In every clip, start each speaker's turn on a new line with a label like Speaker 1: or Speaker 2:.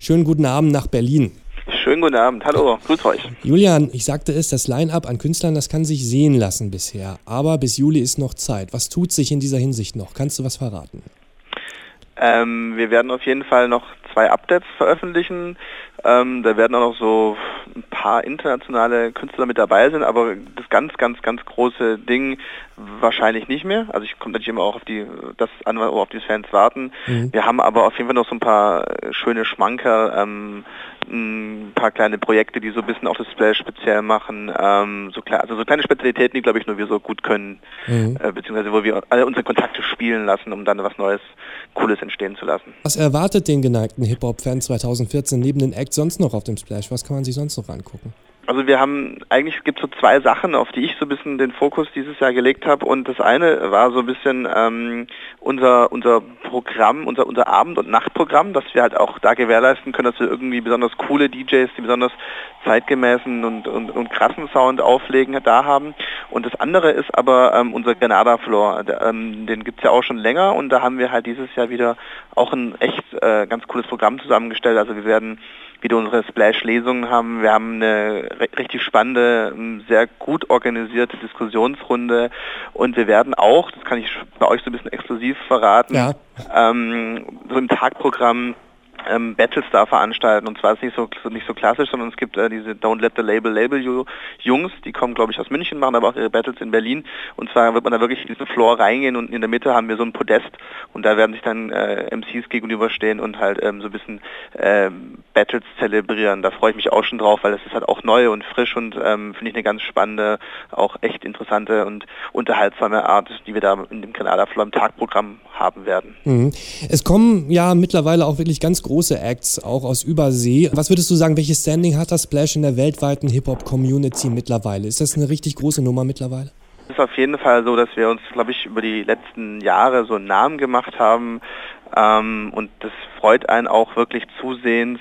Speaker 1: Schönen guten Abend nach Berlin.
Speaker 2: Schönen guten Abend, hallo, grüß euch.
Speaker 1: Julian, ich sagte es, das Line-Up an Künstlern, das kann sich sehen lassen bisher. Aber bis Juli ist noch Zeit. Was tut sich in dieser Hinsicht noch? Kannst du was verraten?
Speaker 2: Wir werden auf jeden Fall noch 2 Updates veröffentlichen. Da werden auch noch so ein paar internationale Künstler mit dabei sein, aber das ganz große Ding wahrscheinlich nicht mehr. Also ich komme natürlich immer auch auf die Fans warten. Wir haben aber auf jeden Fall noch so ein paar schöne Schmanker, ein paar kleine Projekte, die so ein bisschen auch das Splash speziell machen. So kleine Spezialitäten, die glaube ich nur wir so gut können, beziehungsweise wo wir alle unsere Kontakte spielen lassen, um dann was Neues, Cooles entstehen zu lassen.
Speaker 1: Was erwartet den geneigten Hip-Hop-Fan 2014 neben den Acts sonst noch auf dem Splash? Was kann man sich sonst noch angucken?
Speaker 2: Also eigentlich gibt es so 2 Sachen, auf die ich so ein bisschen den Fokus dieses Jahr gelegt habe, und das eine war so ein bisschen unser Programm, unser Abend- und Nachtprogramm, dass wir halt auch da gewährleisten können, dass wir irgendwie besonders coole DJs, die besonders zeitgemäßen und krassen Sound auflegen, da haben. Und das andere ist aber unser Granada Floor, den gibt es ja auch schon länger, und da haben wir halt dieses Jahr wieder auch ein echt ganz cooles Programm zusammengestellt. Also wir werden wieder unsere Splash-Lesungen haben. Wir haben eine richtig spannende, sehr gut organisierte Diskussionsrunde, und wir werden auch, das kann ich bei euch so ein bisschen exklusiv verraten, so im Tagprogramm Battles da veranstalten, und zwar ist es nicht so klassisch, sondern es gibt diese Don't Let the Label You Jungs, die kommen glaube ich aus München, machen aber auch ihre Battles in Berlin, und zwar wird man da wirklich in diesen Floor reingehen, und in der Mitte haben wir so ein Podest, und da werden sich dann MCs gegenüberstehen und halt so ein bisschen Battles zelebrieren. Da freue ich mich auch schon drauf, weil das ist halt auch neu und frisch und finde ich eine ganz spannende, auch echt interessante und unterhaltsame Art, die wir da in dem Granada Floor im Tagprogramm haben werden.
Speaker 1: Es kommen ja mittlerweile auch wirklich ganz große Acts, auch aus Übersee. Was würdest du sagen, welches Standing hat das Splash in der weltweiten Hip-Hop-Community mittlerweile? Ist das eine richtig große Nummer mittlerweile?
Speaker 2: Es ist auf jeden Fall so, dass wir uns, glaube ich, über die letzten Jahre so einen Namen gemacht haben, und das freut einen auch wirklich zusehends.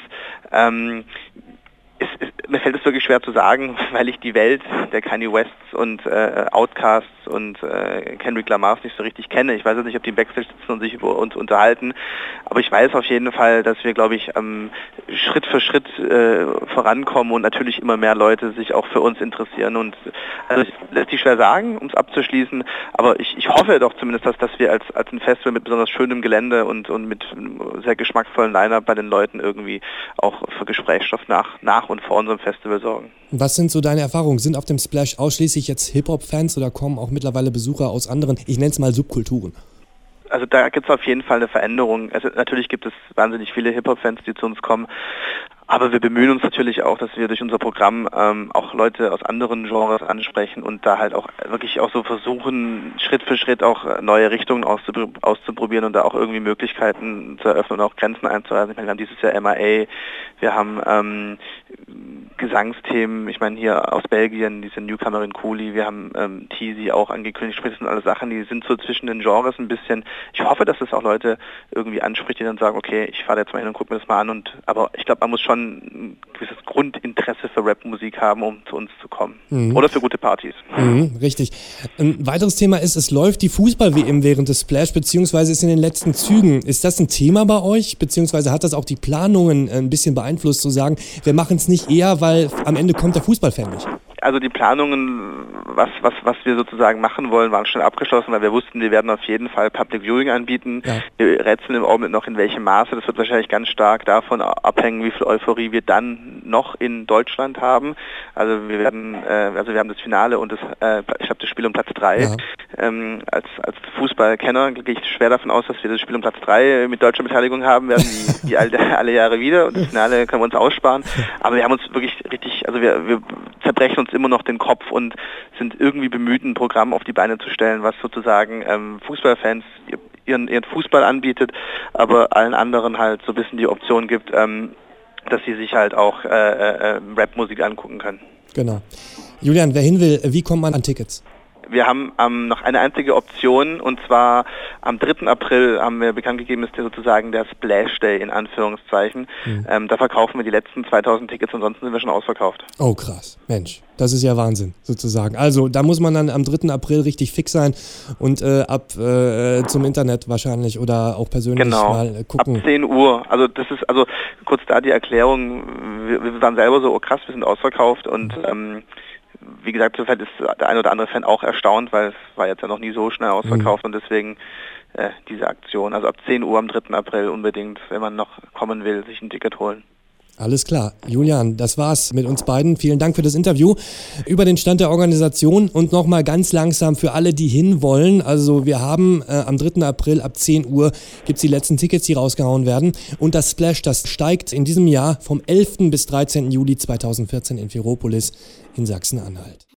Speaker 2: Mir fällt es wirklich schwer zu sagen, weil ich die Welt der Kanye Wests und Outcasts und Kendrick Lamars nicht so richtig kenne. Ich weiß jetzt nicht, ob die im Backstage sitzen und sich über uns unterhalten, aber ich weiß auf jeden Fall, dass wir, glaube ich, Schritt für Schritt vorankommen und natürlich immer mehr Leute sich auch für uns interessieren. Und also lässt sich schwer sagen, um es abzuschließen, aber ich hoffe doch zumindest, dass wir als ein Festival mit besonders schönem Gelände und mit sehr geschmackvollen Line-Up bei den Leuten irgendwie auch für Gesprächsstoff nach und vor unserem Festival sorgen.
Speaker 1: Was sind so deine Erfahrungen? Sind auf dem Splash ausschließlich jetzt Hip-Hop-Fans oder kommen auch mittlerweile Besucher aus anderen, ich nenne es mal Subkulturen?
Speaker 2: Also da gibt es auf jeden Fall eine Veränderung. Also natürlich gibt es wahnsinnig viele Hip-Hop-Fans, die zu uns kommen, aber wir bemühen uns natürlich auch, dass wir durch unser Programm auch Leute aus anderen Genres ansprechen und da halt auch wirklich auch so versuchen, Schritt für Schritt auch neue Richtungen auszuprobieren und da auch irgendwie Möglichkeiten zu eröffnen und auch Grenzen einzuhalten. Ich meine, wir haben dieses Jahr MIA, wir haben Gesangsthemen, ich meine hier aus Belgien, diese Newcomerin Cooley, wir haben Teasy auch angekündigt, sprich, das sind alle Sachen, die sind so zwischen den Genres ein bisschen. Ich hoffe, dass es auch Leute irgendwie anspricht, die dann sagen, okay, ich fahre jetzt mal hin und gucke mir das mal an, aber ich glaube, man muss schon ein gewisses Grundinteresse für Rapmusik haben, um zu uns zu kommen. Oder für gute Partys.
Speaker 1: Richtig. Ein weiteres Thema ist, es läuft die Fußball-WM während des Splash, beziehungsweise ist in den letzten Zügen. Ist das ein Thema bei euch, beziehungsweise hat das auch die Planungen ein bisschen beeinflusst, zu sagen, wir machen es nicht eher, weil am Ende kommt der Fußballfan nicht?
Speaker 2: Also die Planungen, was wir sozusagen machen wollen, waren schon abgeschlossen, weil wir wussten, wir werden auf jeden Fall Public Viewing anbieten. Ja. Wir rätseln im Augenblick noch in welchem Maße. Das wird wahrscheinlich ganz stark davon abhängen, wie viel Euphorie wir dann noch in Deutschland haben. Also wir haben das Finale und das Spiel um Platz 3. Ja. Als Fußballkenner gehe ich schwer davon aus, dass wir das Spiel um Platz 3 mit deutscher Beteiligung haben werden, wie alle Jahre wieder. Und das Finale können wir uns aussparen. Aber wir haben uns wirklich richtig, also wir zerbrechen uns immer noch den Kopf und sind irgendwie bemüht, ein Programm auf die Beine zu stellen, was sozusagen Fußballfans ihren Fußball anbietet, aber allen anderen halt so ein bisschen die Option gibt, dass sie sich halt auch Rapmusik angucken können.
Speaker 1: Genau. Julian, wer hin will, wie kommt man an Tickets?
Speaker 2: Wir haben noch eine einzige Option, und zwar am 3. April haben wir bekannt gegeben, ist sozusagen der Splash Day in Anführungszeichen. Da verkaufen wir die letzten 2000 Tickets, ansonsten sind wir schon ausverkauft.
Speaker 1: Oh krass, Mensch, das ist ja Wahnsinn sozusagen. Also da muss man dann am 3. April richtig fix sein und ab zum Internet wahrscheinlich oder auch persönlich mal gucken.
Speaker 2: Ab 10 Uhr. Also das ist, also kurz da die Erklärung, wir waren selber so, oh krass, wir sind ausverkauft und wie gesagt, insofern ist der ein oder andere Fan auch erstaunt, weil es war jetzt ja noch nie so schnell ausverkauft und deswegen diese Aktion. Also ab 10 Uhr am 3. April unbedingt, wenn man noch kommen will, sich ein Ticket holen.
Speaker 1: Alles klar. Julian, das war's mit uns beiden. Vielen Dank für das Interview über den Stand der Organisation und nochmal ganz langsam für alle, die hinwollen. Also wir haben am 3. April ab 10 Uhr gibt's die letzten Tickets, die rausgehauen werden. Und das Splash, das steigt in diesem Jahr vom 11. bis 13. Juli 2014 in Ferropolis in Sachsen-Anhalt.